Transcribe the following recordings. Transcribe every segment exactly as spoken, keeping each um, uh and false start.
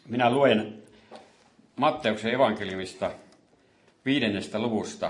Minä luen Matteuksen evankeliumista viidennestä luvusta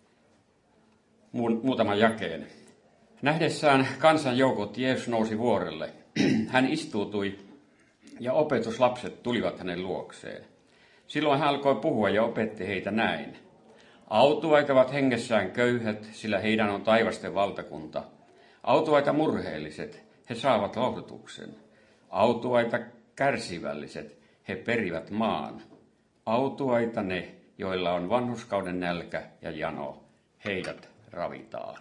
muutaman jakeen. Nähdessään kansanjoukot Jeesus nousi vuorelle. Hän istuutui ja opetuslapset tulivat hänen luokseen. Silloin hän alkoi puhua ja opetti heitä näin. Autuaita ovat hengessään köyhät, sillä heidän on taivasten valtakunta. Autuaita murheelliset, he saavat lohdutuksen. Autuaita kärsivälliset, he perivät maan. Autuaita ne, joilla on vanhurskauden nälkä ja jano, heidät ravitaan.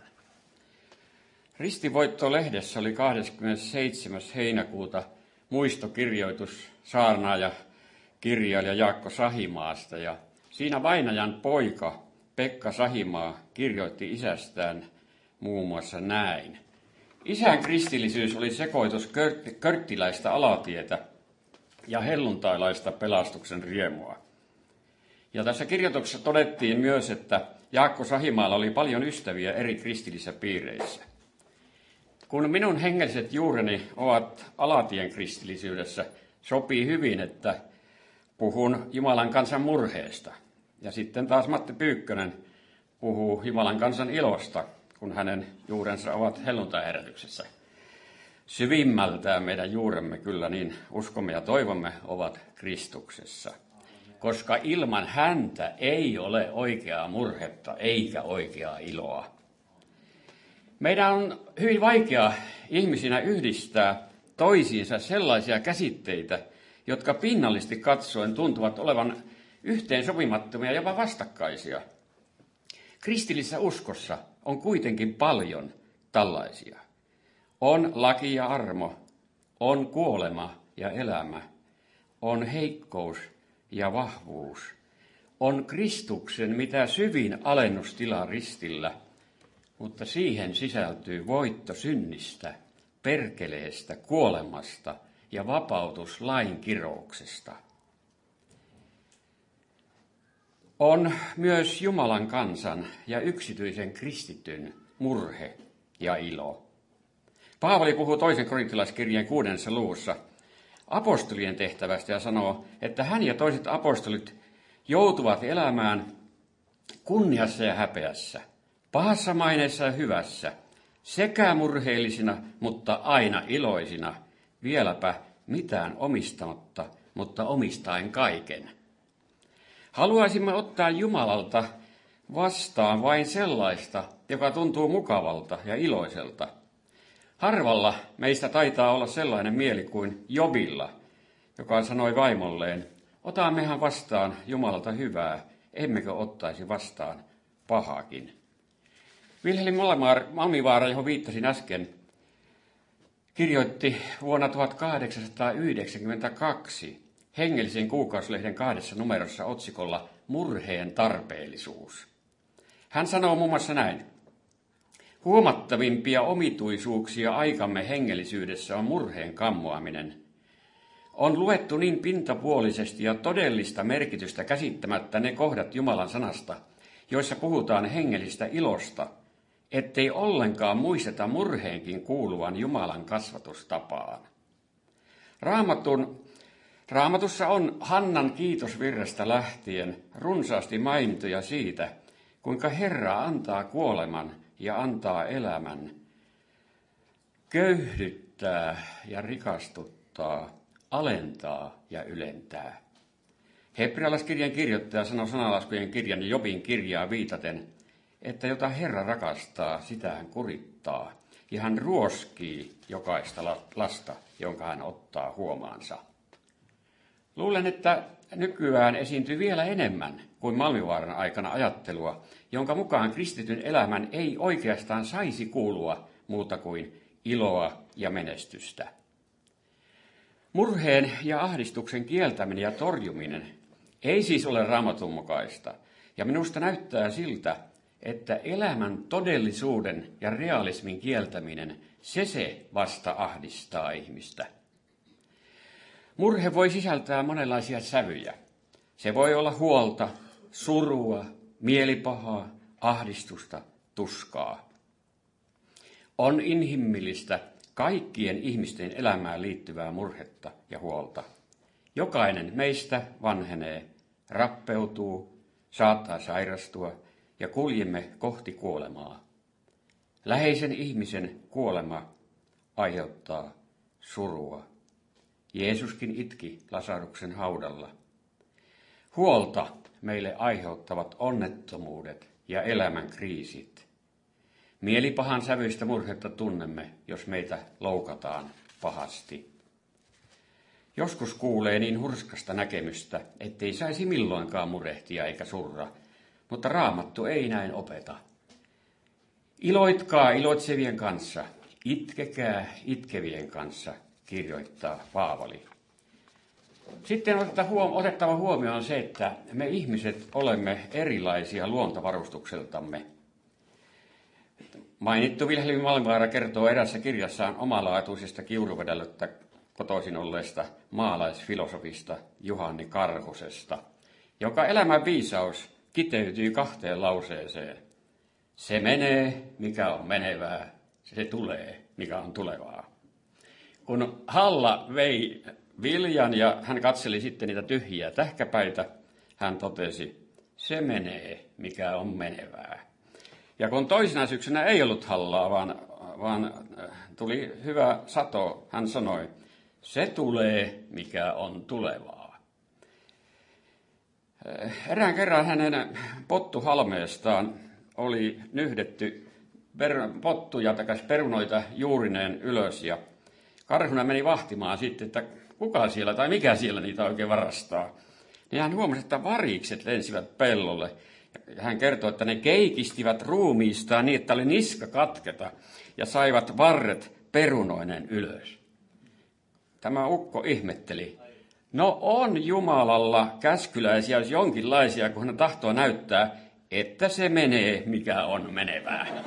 Ristivoitto-lehdessä oli kahdeskymmenesseitsemäs heinäkuuta muistokirjoitus saarnaaja kirjailija Jaakko Sahimaasta, ja siinä vainajan poika Pekka Sahimaa kirjoitti isästään muun muassa näin. Isän kristillisyys oli sekoitus kört- körttiläistä alatietä ja helluntailaista pelastuksen riemua. Ja tässä kirjoituksessa todettiin myös, että Jaakko Sahimaalla oli paljon ystäviä eri kristillisissä piireissä. Kun minun hengelliset juureni ovat alatien kristillisyydessä, sopii hyvin, että puhun Jumalan kansan murheesta. Ja sitten taas Matti Pyykkönen puhuu Jumalan kansan ilosta, kun hänen juurensa ovat helluntaiherätyksessä. Syvimmältään meidän juuremme kyllä niin uskomme ja toivomme ovat Kristuksessa, koska ilman häntä ei ole oikeaa murhetta eikä oikeaa iloa. Meidän on hyvin vaikea ihmisinä yhdistää toisiinsa sellaisia käsitteitä, jotka pinnallisesti katsoen tuntuvat olevan yhteensopimattomia ja jopa vastakkaisia. Kristillisessä uskossa on kuitenkin paljon tällaisia. On laki ja armo, on kuolema ja elämä, on heikkous ja vahvuus, on Kristuksen mitä syvin alennustila ristillä, mutta siihen sisältyy voitto synnistä, perkeleestä, kuolemasta ja vapautus lain kirouksesta. On myös Jumalan kansan ja yksityisen kristityn murhe ja ilo. Paavali puhuu toisen korintilaiskirjeen kuudennessa luvussa apostolien tehtävästä ja sanoo, että hän ja toiset apostolit joutuvat elämään kunniassa ja häpeässä, pahassa maineessa ja hyvässä, sekä murheellisina, mutta aina iloisina, vieläpä mitään omistamatta, mutta omistaen kaiken. Haluaisimme ottaa Jumalalta vastaan vain sellaista, joka tuntuu mukavalta ja iloiselta. Harvalla meistä taitaa olla sellainen mieli kuin Jobilla, joka sanoi vaimolleen, otammehan vastaan Jumalalta hyvää, emmekö ottaisi vastaan pahaakin. Vilhelm Malmivaara, johon viittasin äsken, kirjoitti vuonna tuhatkahdeksansataayhdeksänkymmentäkaksi hengellisen kuukausilehden kahdessa numerossa otsikolla Murheen tarpeellisuus. Hän sanoo muun muassa näin. Huomattavimpia omituisuuksia aikamme hengellisyydessä on murheen kammoaminen. On luettu niin pintapuolisesti ja todellista merkitystä käsittämättä ne kohdat Jumalan sanasta, joissa puhutaan hengellisestä ilosta, ettei ollenkaan muisteta murheenkin kuuluvan Jumalan kasvatustapaan. Raamatun, raamatussa on Hannan kiitosvirrestä lähtien runsaasti mainintoja siitä, kuinka Herra antaa kuoleman ja antaa elämän, köyhdyttää ja rikastuttaa, alentaa ja ylentää. Hebrealaiskirjan kirjoittaja sanoi sanalaskujen kirjan ja Jobin kirjaa viitaten, että jota Herra rakastaa, sitä hän kurittaa, ja hän ruoskii jokaista lasta, jonka hän ottaa huomaansa. Luulen, että nykyään esiintyy vielä enemmän kuin Malmivaaran aikana ajattelua, jonka mukaan kristityn elämän ei oikeastaan saisi kuulua muuta kuin iloa ja menestystä. Murheen ja ahdistuksen kieltäminen ja torjuminen ei siis ole Raamatun mukaista, ja minusta näyttää siltä, että elämän todellisuuden ja realismin kieltäminen, se se vasta ahdistaa ihmistä. Murhe voi sisältää monenlaisia sävyjä. Se voi olla huolta, surua, mielipahaa, ahdistusta, tuskaa. On inhimillistä kaikkien ihmisten elämään liittyvää murhetta ja huolta. Jokainen meistä vanhenee, rappeutuu, saattaa sairastua ja kuljemme kohti kuolemaa. Läheisen ihmisen kuolema aiheuttaa surua. Jeesuskin itki Lasaruksen haudalla. Huolta meille aiheuttavat onnettomuudet ja elämän kriisit. Mielipahan sävyistä murhetta tunnemme, jos meitä loukataan pahasti. Joskus kuulee niin hurskasta näkemystä, ettei saisi milloinkaan murehtia eikä surra, mutta Raamattu ei näin opeta. Iloitkaa iloitsevien kanssa, itkekää itkevien kanssa, kirjoittaa Paavali. Sitten otettava huomioon on se, että me ihmiset olemme erilaisia luontovarustukseltamme. Mainittu Vilhelm Malmvaara kertoo erässä kirjassaan omalaatuisesta Kiuruvedältä kotoisin olleesta maalaisfilosofista Juhani Karhusesta, jonka elämän viisaus kiteytyy kahteen lauseeseen. Se menee, mikä on menevää, se tulee, mikä on tulevaa. Kun Halla vei viljan ja hän katseli sitten niitä tyhjiä tähkäpäitä, hän totesi, se menee, mikä on menevää. Ja kun toisena syksynä ei ollut Hallaa, vaan, vaan tuli hyvä sato, hän sanoi, se tulee, mikä on tulevaa. Erään kerran hänen pottuhalmeestaan oli nyhdetty pottuja takas perunoita juurineen ylös ja Karhunen meni vahtimaan sitten, että kuka siellä tai mikä siellä niitä oikein varastaa. Niin hän huomasi, että varikset lensivät pellolle. Ja hän kertoi, että ne keikistivät ruumiistaan niin, että oli niska katketa ja saivat varret perunoinen ylös. Tämä ukko ihmetteli. No on Jumalalla käskyläisiä, jos jonkinlaisia, kun hän tahtoo näyttää, että se menee, mikä on menevää.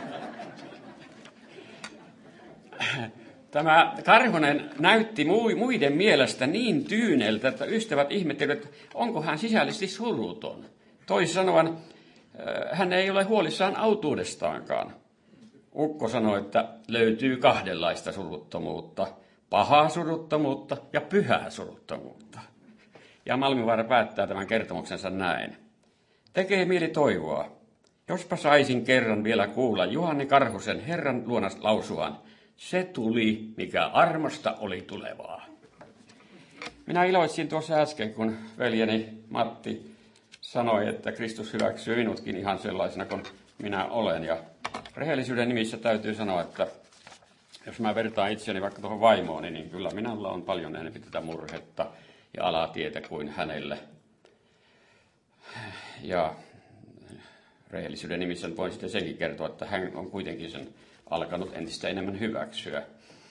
Tämä Karhunen näytti muiden mielestä niin tyyneltä, että ystävät ihmettelivät, että onko hän sisällisesti suruton. Toisin sanoen, hän ei ole huolissaan autuudestaankaan. Ukko sanoi, että löytyy kahdenlaista suruttomuutta, pahaa suruttomuutta ja pyhää suruttomuutta. Ja Malmivaara päättää tämän kertomuksensa näin. Tekee mieli toivoa. Jospa saisin kerran vielä kuulla Juhani Karhusen Herran luona lausuaan, se tuli, mikä armosta oli tulevaa. Minä iloitsin tuossa äsken, kun veljeni Matti sanoi, että Kristus hyväksyy minutkin ihan sellaisena kuin minä olen. Ja rehellisyyden nimissä täytyy sanoa, että jos mä vertaan itseäni vaikka tuohon vaimooni, niin kyllä minulla on paljon enemmän tätä murhetta ja alatietä kuin hänelle. Ja rehellisyyden nimissä voin sitten senkin kertoa, että hän on kuitenkin sen alkanut entistä enemmän hyväksyä.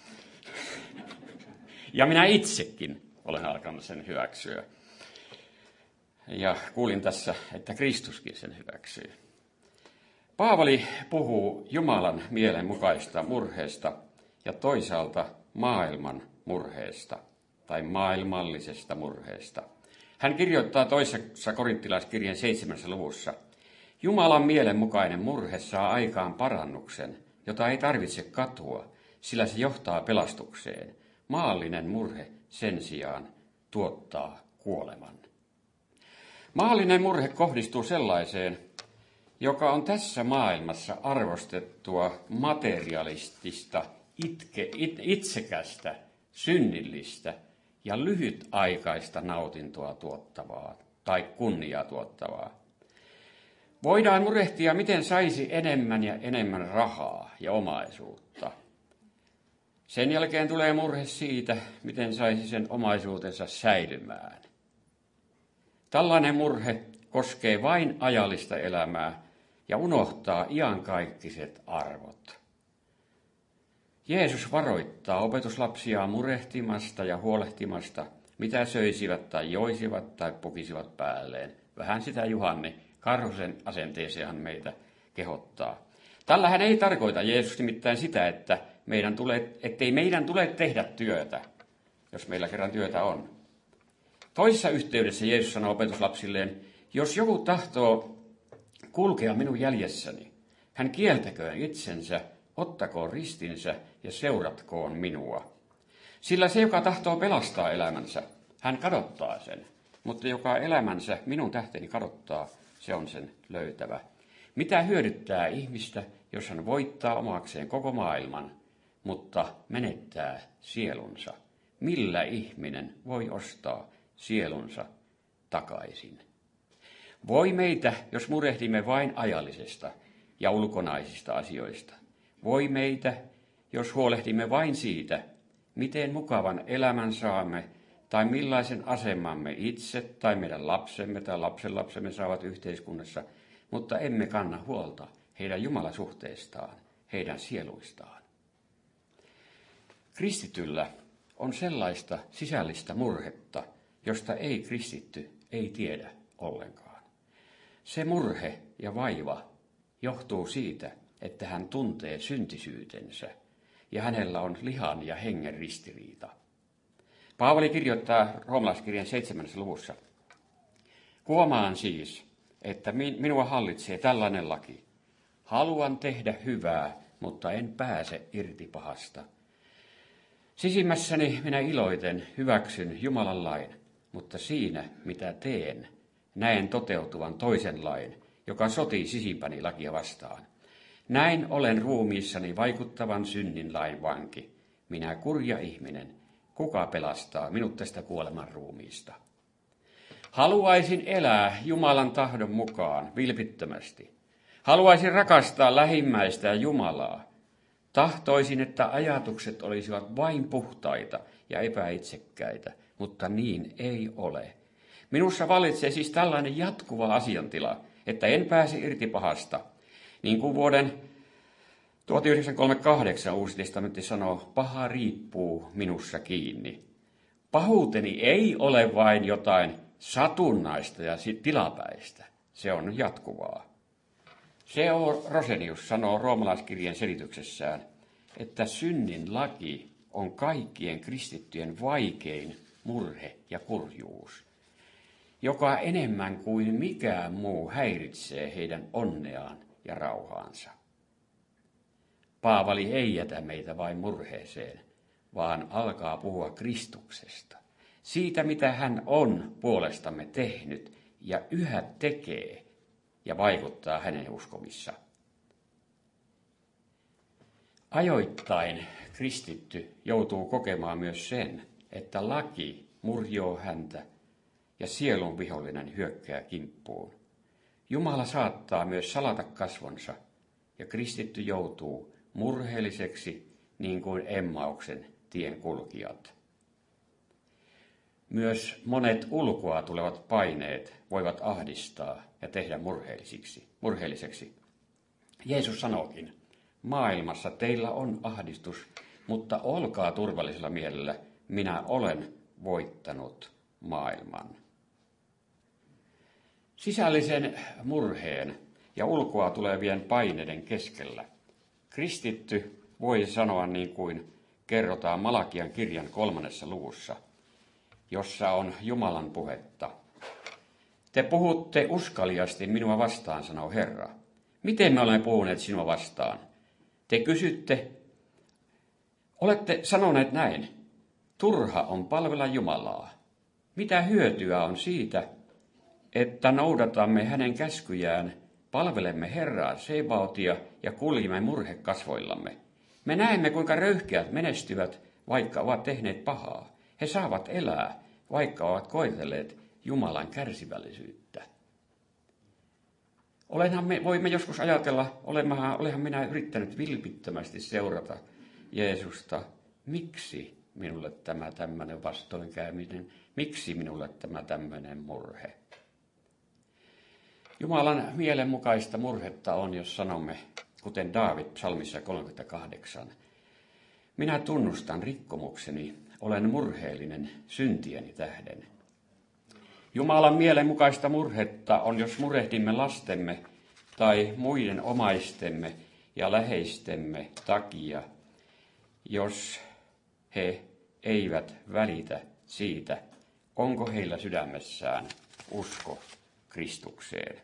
Ja minä itsekin olen alkanut sen hyväksyä. Ja kuulin tässä, että Kristuskin sen hyväksyy. Paavali puhuu Jumalan mielen mukaista murheesta ja toisaalta maailman murheesta tai maailmallisesta murheesta. Hän kirjoittaa toisessa korinttilaiskirjeen seitsemännessä luvussa, Jumalan mielen mukainen murhe saa aikaan parannuksen, jota ei tarvitse katua, sillä se johtaa pelastukseen. Maallinen murhe sen sijaan tuottaa kuoleman. Maallinen murhe kohdistuu sellaiseen, joka on tässä maailmassa arvostettua materialistista, itke, it, itsekästä, synnillistä ja lyhytaikaista nautintoa tuottavaa tai kunniaa tuottavaa. Voidaan murehtia, miten saisi enemmän ja enemmän rahaa ja omaisuutta. Sen jälkeen tulee murhe siitä, miten saisi sen omaisuutensa säilymään. Tällainen murhe koskee vain ajallista elämää ja unohtaa iankaikkiset arvot. Jeesus varoittaa opetuslapsiaan murehtimasta ja huolehtimasta, mitä söisivät tai joisivat tai pukisivat päälleen. Vähän sitä Juhani Karhusen asenteeseen meitä kehottaa. Tällähän ei tarkoita Jeesus nimittäin sitä, että meidän tulee, ettei meidän tule tehdä työtä, jos meillä kerran työtä on. Toisessa yhteydessä Jeesus sanoo opetuslapsilleen, jos joku tahtoo kulkea minun jäljessäni, hän kieltäköön itsensä, ottakoon ristinsä ja seuratkoon minua. Sillä se, joka tahtoo pelastaa elämänsä, hän kadottaa sen. Mutta joka elämänsä minun tähteni kadottaa, se on sen löytävä. Mitä hyödyttää ihmistä, jos hän voittaa omakseen koko maailman, mutta menettää sielunsa? Millä ihminen voi ostaa sielunsa takaisin? Voi meitä, jos murehdimme vain ajallisesta ja ulkonaisista asioista. Voi meitä, jos huolehdimme vain siitä, miten mukavan elämän saamme tai millaisen asemamme itse tai meidän lapsemme tai lapsenlapsemme saavat yhteiskunnassa, mutta emme kanna huolta heidän jumalasuhteestaan, heidän sieluistaan. Kristityllä on sellaista sisällistä murhetta, josta ei kristitty ei tiedä ollenkaan. Se murhe ja vaiva johtuu siitä, että hän tuntee syntisyytensä ja hänellä on lihan ja hengen ristiriita. Paavali kirjoittaa roomalaiskirjan seitsemännessä luvussa. Huomaan siis, että minua hallitsee tällainen laki. Haluan tehdä hyvää, mutta en pääse irti pahasta. Sisimmässäni minä iloiten hyväksyn Jumalan lain, mutta siinä, mitä teen, näen toteutuvan toisen lain, joka sotii sisimpäni lakia vastaan. Näin olen ruumiissani vaikuttavan synnin lain vanki. Minä kurja ihminen, kuka pelastaa minut tästä kuoleman ruumiista? Haluaisin elää Jumalan tahdon mukaan vilpittömästi. Haluaisin rakastaa lähimmäistä ja Jumalaa. Tahtoisin, että ajatukset olisivat vain puhtaita ja epäitsekkäitä, mutta niin ei ole. Minussa vallitsee siis tällainen jatkuva asiantila, että en pääse irti pahasta. Niin kuin vuoden tuhatyhdeksänsataakolmekymmentäkahdeksan Uusi testamentti sanoo, paha riippuu minussa kiinni. Pahuuteni ei ole vain jotain satunnaista ja tilapäistä. Se on jatkuvaa. C O Rosenius sanoo roomalaiskirjeen selityksessään, että synnin laki on kaikkien kristittyjen vaikein murhe ja kurjuus, joka enemmän kuin mikään muu häiritsee heidän onneaan ja rauhaansa. Paavali ei jätä meitä vain murheeseen, vaan alkaa puhua Kristuksesta, siitä mitä hän on puolestamme tehnyt ja yhä tekee ja vaikuttaa hänen uskomissa. Ajoittain kristitty joutuu kokemaan myös sen, että laki murjoo häntä ja sielun vihollinen hyökkää kimppuun. Jumala saattaa myös salata kasvonsa ja kristitty joutuu murheelliseksi niin kuin Emmauksen tien kulkijat. Myös monet ulkoa tulevat paineet voivat ahdistaa ja tehdä murheellisiksi, murheelliseksi. Jeesus sanookin, maailmassa teillä on ahdistus, mutta olkaa turvallisella mielellä, minä olen voittanut maailman. Sisällisen murheen ja ulkoa tulevien paineiden keskellä kristitty voi sanoa niin kuin kerrotaan Malakian kirjan kolmannessa luvussa, jossa on Jumalan puhetta. Te puhutte uskaliasti minua vastaan, sanoo Herra. Miten me olemme puhuneet sinua vastaan? Te kysytte, olette sanoneet näin, turha on palvella Jumalaa. Mitä hyötyä on siitä, että noudatamme hänen käskyjään, palvelemme Herraa Sebaotia ja kuljimme murhekasvoillamme. Me näemme, kuinka röyhkeät menestyvät, vaikka ovat tehneet pahaa. He saavat elää, vaikka ovat koetelleet Jumalan kärsivällisyyttä. Olenhan me, voimme joskus ajatella, olenhan, olenhan minä yrittänyt vilpittömästi seurata Jeesusta. Miksi minulle tämä tämmöinen vastoinkäyminen? Miksi minulle tämä tämmöinen murhe? Jumalan mielenmukaista murhetta on, jos sanomme, kuten Daavid psalmissa kolmekymmentäkahdeksan. Minä tunnustan rikkomukseni, olen murheellinen syntieni tähden. Jumalan mielenmukaista murhetta on, jos murehdimme lastemme tai muiden omaistemme ja läheistemme takia, jos he eivät välitä siitä, onko heillä sydämessään usko Kristukseen.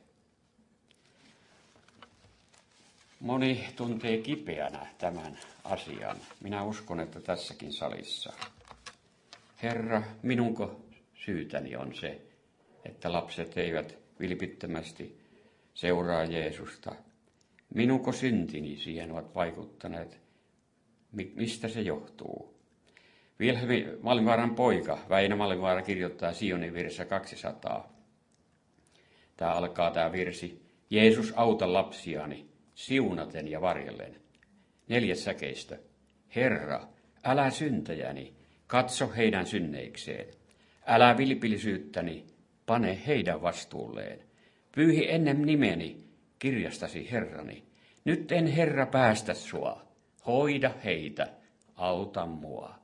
Moni tuntee kipeänä tämän asian. Minä uskon, että tässäkin salissa. Herra, minunko syytäni on se, että lapset eivät vilpittömästi seuraa Jeesusta. Minunko syntini siihen ovat vaikuttaneet? Mistä se johtuu? Vilhelmi Malmivaaran poika, Väinö Malmivaara, kirjoittaa Sionin virressä kaksisataa. Tämä alkaa tämä virsi. Jeesus, auta lapsiani, siunaten ja varjellen. Neljäs säkeistö. Herra, älä syntäjäni, katso heidän synneikseen. Älä vilpillisyyttäni, pane heidän vastuulleen. Pyyhi ennen nimeni, kirjastasi Herrani. Nyt en Herra päästä sua, hoida heitä, auta mua.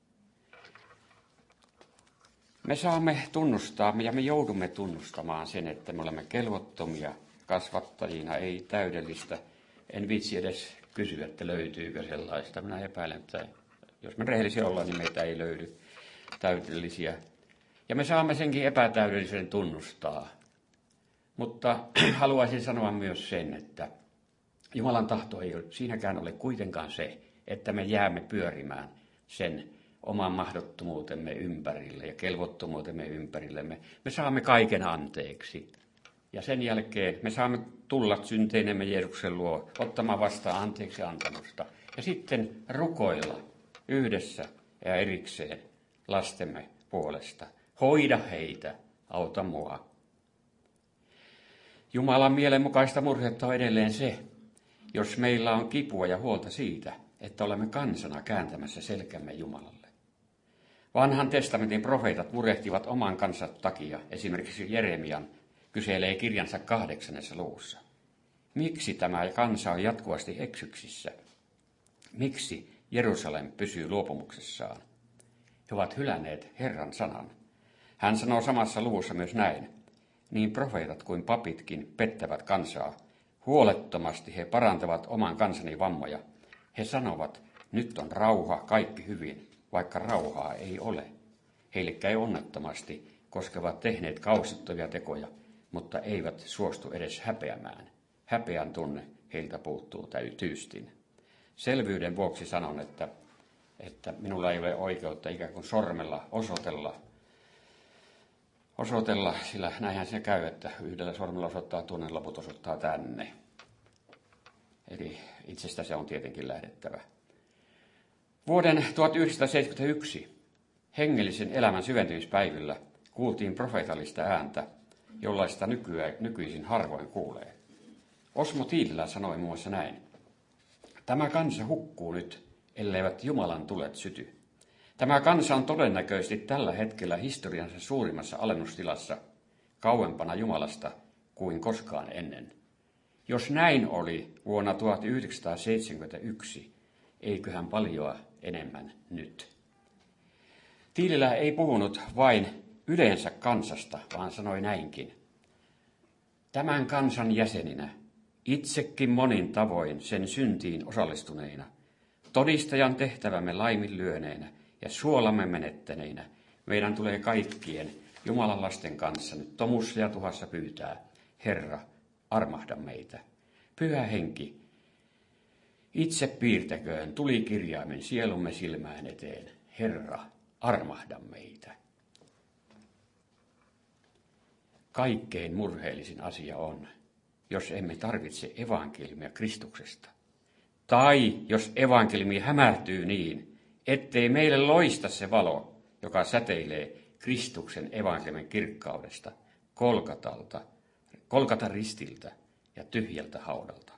Me saamme tunnustaa ja me joudumme tunnustamaan sen, että me olemme kelvottomia kasvattajina, ei täydellistä. En viitsi edes kysyä, että löytyykö sellaista. Minä epäilen, että jos me rehellisiä ollaan, niin meitä ei löydy täydellisiä. Ja me saamme senkin epätäydellisyyden tunnustaa. Mutta haluaisin sanoa myös sen, että Jumalan tahto ei siinäkään ole kuitenkaan se, että me jäämme pyörimään sen oman mahdottomuutemme ympärille ja kelvottomuutemme ympärillemme. Me saamme kaiken anteeksi. Ja sen jälkeen me saamme tulla synteinemme Jeesuksen luo ottamaan vastaan anteeksi antamusta. Ja sitten rukoilla yhdessä ja erikseen lastemme puolesta. Hoida heitä, auta mua. Jumalan mielenmukaista murhetta on edelleen se, jos meillä on kipua ja huolta siitä, että olemme kansana kääntämässä selkämme Jumalalle. Vanhan testamentin profeetat murehtivat oman kansan takia, esimerkiksi Jeremian kyselee kirjansa kahdeksannessa luvussa. Miksi tämä kansa on jatkuvasti eksyksissä? Miksi Jerusalem pysyy luopumuksessaan? He ovat hylänneet Herran sanan. Hän sanoo samassa luvussa myös näin. Niin profeetat kuin papitkin pettävät kansaa. Huolettomasti he parantavat oman kansani vammoja. He sanovat, nyt on rauha, kaikki hyvin, vaikka rauhaa ei ole. Heille käy onnettomasti, koska ovat tehneet kausittavia tekoja, mutta eivät suostu edes häpeämään. Häpeän tunne heiltä puuttuu tyystin. Selvyyden vuoksi sanon, että, että minulla ei ole oikeutta ikään kuin sormella osoitella, osoitella, sillä näinhän se käy, että yhdellä sormella osoittaa tuonne, loput osoittaa tänne. Eli itsestä se on tietenkin lähdettävä. Vuoden tuhatyhdeksänsataaseitsemänkymmentäyksi hengellisen elämän syventymispäivillä kuultiin profeetallista ääntä, jollaista nykyään, nykyisin harvoin kuulee. Osmo Tiililä sanoi muun muassa näin. Tämä kansa hukkuu nyt, elleivät Jumalan tulet syty. Tämä kansa on todennäköisesti tällä hetkellä historiansa suurimmassa alennustilassa, kauempana Jumalasta kuin koskaan ennen. Jos näin oli vuonna tuhatyhdeksänsataaseitsemänkymmentäyksi, eiköhän paljoa enemmän nyt. Tiililä ei puhunut vain yleensä kansasta, vaan sanoi näinkin. Tämän kansan jäseninä, itsekin monin tavoin sen syntiin osallistuneina, todistajan tehtävämme laiminlyöneinä ja suolamme menettäneinä, meidän tulee kaikkien Jumalan lasten kanssa nyt tomussa ja tuhassa pyytää, Herra, armahda meitä. Pyhä henki, itse piirtäköön tulikirjaimen sielumme silmään eteen, Herra, armahda meitä. Kaikkein murheellisin asia on, jos emme tarvitse evankeliumia Kristuksesta. Tai jos evankeliumi hämärtyy niin, ettei meille loista se valo, joka säteilee Kristuksen evankeliumin kirkkaudesta, Kolkatalta, Kolkatan ristiltä ja tyhjältä haudalta.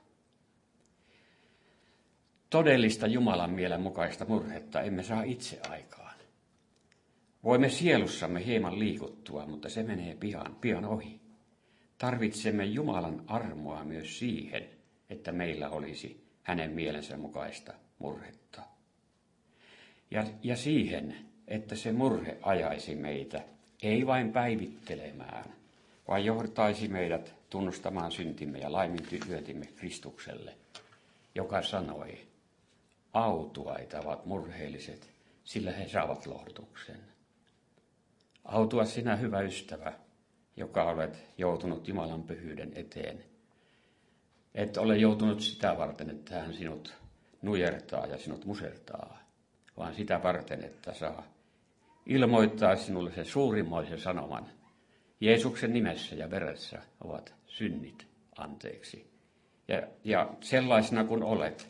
Todellista Jumalan mielen mukaista murhetta emme saa itse aikaan. Voimme sielussamme hieman liikuttua, mutta se menee pian, pian ohi. Tarvitsemme Jumalan armoa myös siihen, että meillä olisi hänen mielensä mukaista murhetta. Ja, ja siihen, että se murhe ajaisi meitä, ei vain päivittelemään, vaan johtaisi meidät tunnustamaan syntimme ja laiminlyöntimme Kristukselle, joka sanoi, autuaita ovat murheelliset, sillä he saavat lohdutuksen. Autua sinä, hyvä ystävä, joka olet joutunut Jumalan pyhyyden eteen. Et ole joutunut sitä varten, että hän sinut nujertaa ja sinut musertaa, vaan sitä varten, että saa ilmoittaa sinulle sen suurimmoisen sanoman. Jeesuksen nimessä ja veressä ovat synnit anteeksi. Ja, ja sellaisena kuin olet,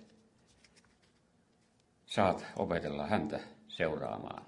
saat opetella häntä seuraamaan.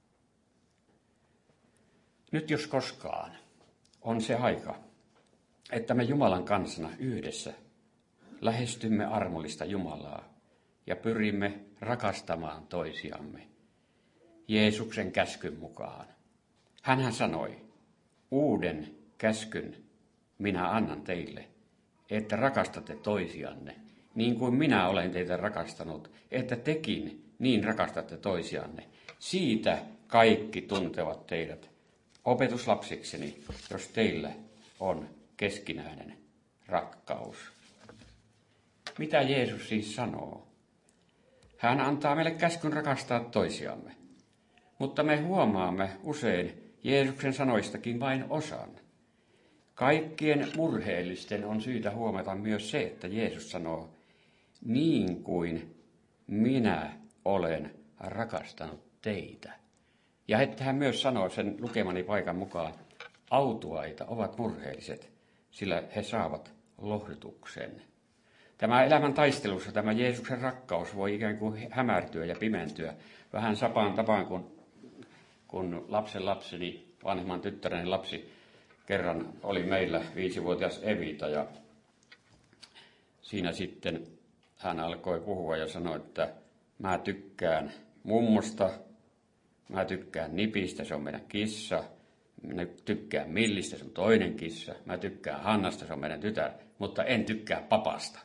Nyt jos koskaan on se aika, että me Jumalan kansana yhdessä lähestymme armollista Jumalaa ja pyrimme rakastamaan toisiamme Jeesuksen käskyn mukaan. Hänhän sanoi, uuden käskyn minä annan teille, että rakastatte toisianne, niin kuin minä olen teitä rakastanut, että tekin niin rakastatte toisianne. Siitä kaikki tuntevat teidät opetuslapsikseni, jos teillä on keskinäinen rakkaus. Mitä Jeesus siis sanoo? Hän antaa meille käskyn rakastaa toisiamme, mutta me huomaamme usein Jeesuksen sanoistakin vain osan. Kaikkien murheellisten on syytä huomata myös se, että Jeesus sanoo, niin kuin minä olen rakastanut teitä. Ja että hän myös sanoo sen lukemani paikan mukaan, autuaita ovat murheelliset, sillä he saavat lohdutuksen. Tämä elämän taistelussa tämä Jeesuksen rakkaus voi ikään kuin hämärtyä ja pimentyä vähän sapaan tapaan, kun, kun lapsen lapseni, vanhemman tyttäreni lapsi, kerran oli meillä viisivuotias Evita ja siinä sitten hän alkoi puhua ja sanoi, että mä tykkään mummosta, mä tykkään Nipistä, se on meidän kissa, mä tykkään Millistä, se on toinen kissa, mä tykkään Hannasta, se on meidän tytär, mutta en tykkää papasta.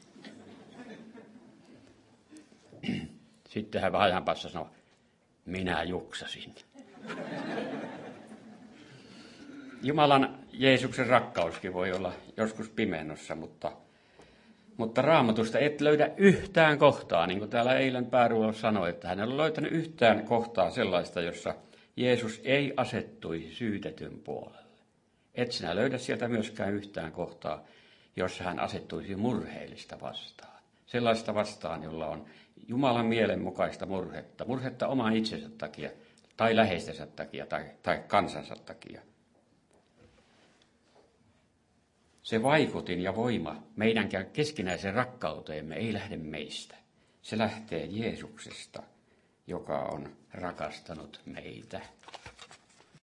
Sitten hän vähän ajan päässä sanoi, minä juksasin. Jumalan Jeesuksen rakkauskin voi olla joskus pimennossa, mutta, mutta Raamatusta et löydä yhtään kohtaa, niin kuin täällä eilen Pääruo sanoi, että hän ei ole löytänyt yhtään kohtaa sellaista, jossa Jeesus ei asettuisi syytetyn puolelle. Et sinä löydä sieltä myöskään yhtään kohtaa, jossa hän asettuisi murheellista vastaan. Sellaista vastaan, jolla on Jumalan mielenmukaista murhetta, murhetta oman itsensä takia, tai läheistensä takia, tai, tai kansansa takia. Se vaikutin ja voima meidän keskinäiseen rakkauteemme ei lähde meistä. Se lähtee Jeesuksesta, joka on rakastanut meitä.